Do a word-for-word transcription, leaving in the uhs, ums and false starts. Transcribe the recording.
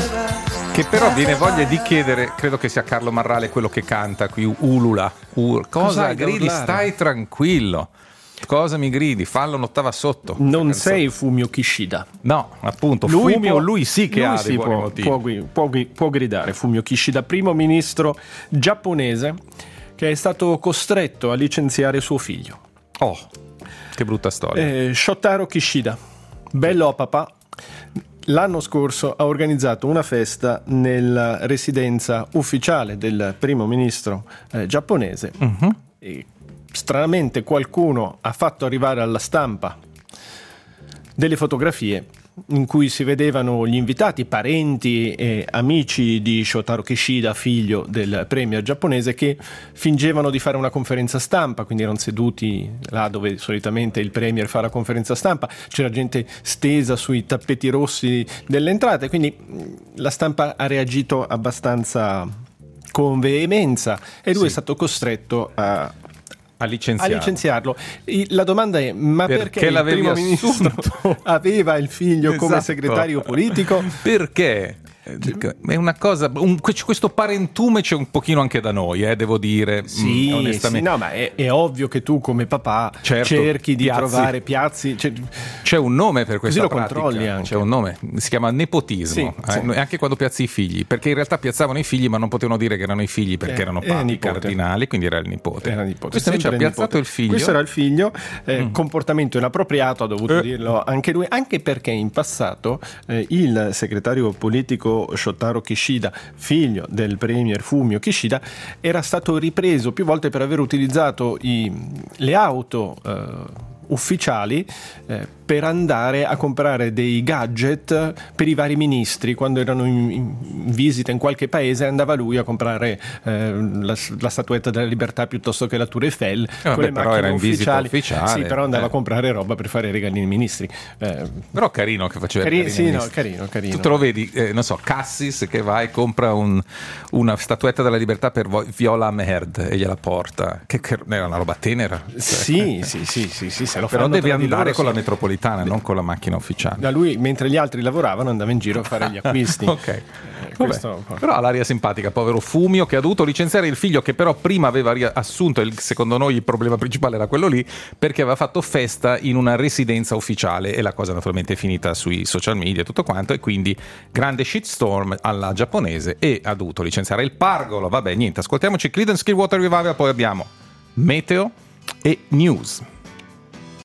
Che però viene voglia di chiedere, credo che sia Carlo Marrale quello che canta qui, ulula, ul, cosa Cos'hai da gridi? urlare? Stai tranquillo. Cosa mi gridi? Fallo un'ottava sotto. Non sei Fumio Kishida. No, appunto, Lui Fumio, può- lui sì che lui ha sì dei buoni può, motivi. può, gui- può gui- può gridare Fumio Kishida, primo ministro giapponese che è stato costretto a licenziare suo figlio. Oh, che brutta storia. Eh, Shotaro Kishida, bello a papà, l'anno scorso ha organizzato una festa nella residenza ufficiale del primo ministro eh, giapponese. Mhm. E stranamente qualcuno ha fatto arrivare alla stampa delle fotografie in cui si vedevano gli invitati, parenti e amici di Shotaro Kishida, figlio del premier giapponese, che fingevano di fare una conferenza stampa, quindi erano seduti là dove solitamente il premier fa la conferenza stampa, c'era gente stesa sui tappeti rossi delle entrate, quindi mh, la stampa ha reagito abbastanza con veemenza e lui Sì. è stato costretto a A a licenziare. licenziarlo. I- La domanda è: ma Perché perché, il l'avevi primo ministro assunto? aveva il figlio come Esatto. segretario politico? Perché? È una cosa, un- questo parentume c'è un pochino anche da noi, eh, devo dire, Sì, mm, sì, onestamente. no, ma è, è ovvio che tu come papà Certo, cerchi di piazzi. trovare piazzi, cioè, C'è un nome per questa lo pratica. controlli anche. C'è un nome, si chiama nepotismo. Sì, eh, sì. Anche quando piazzi i figli, perché in realtà piazzavano i figli, ma non potevano dire che erano i figli perché Eh, erano era papi nipote. cardinali, quindi era il nipote. era nipote. Questo invece ha Sempre piazzato nipote. il figlio. Questo era il figlio, eh, comportamento inappropriato, ha dovuto Eh. dirlo anche lui, anche perché in passato eh, il segretario politico Shotaro Kishida, figlio del premier Fumio Kishida, era stato ripreso più volte per aver utilizzato i- le auto eh, ufficiali eh, per andare a comprare dei gadget per i vari ministri. Quando erano in, in visita in qualche paese andava lui a comprare eh, la, la statuetta della libertà piuttosto che la Tour Eiffel, vabbè, con le però macchine era in visita ufficiali. ufficiale, Sì, però andava eh. a comprare roba per fare i regali ai ministri. Eh, Però carino che faceva cari- il sì, no, ministro. carino, carino. Tu te lo vedi, eh, non so, Cassis che va e compra un- una statuetta della libertà per Vo- Viola Merd e gliela porta, che, che era una roba tenera. Sì, sì, sì, sì, sì, se lo Però fanno devi tra di andare loro, con sì. la metropolitana, non con la macchina ufficiale. Da lui, mentre gli altri lavoravano, andava in giro a fare gli acquisti. Ok. Eh, Vabbè. questo è un po'. Però ha l'aria simpatica, povero Fumio, che ha dovuto licenziare il figlio, che però prima aveva ri- assunto, il- secondo noi il problema principale era quello lì, perché aveva fatto festa in una residenza ufficiale e la cosa naturalmente è finita sui social media e tutto quanto, e quindi grande shitstorm alla giapponese e ha dovuto licenziare il pargolo. Vabbè, niente, ascoltiamoci Creedence Clearwater Revival, poi abbiamo Meteo e News.